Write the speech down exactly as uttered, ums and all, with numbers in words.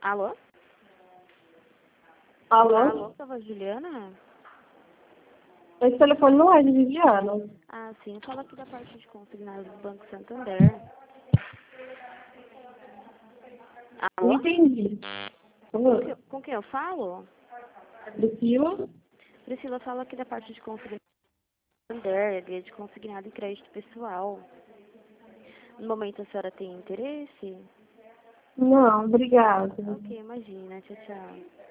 Alô? Alô? Alô, tava Juliana? Esse telefone não é de Viviana. Ah, sim, fala aqui da parte de consignados do Banco Santander. Não Alô? entendi. Com, que, com quem eu falo? Priscila? Priscila, fala aqui da parte de consignados do Santander, guia de consignado e crédito pessoal. No momento a senhora tem interesse? Não, obrigada. Ok, imagina, tchau, tchau.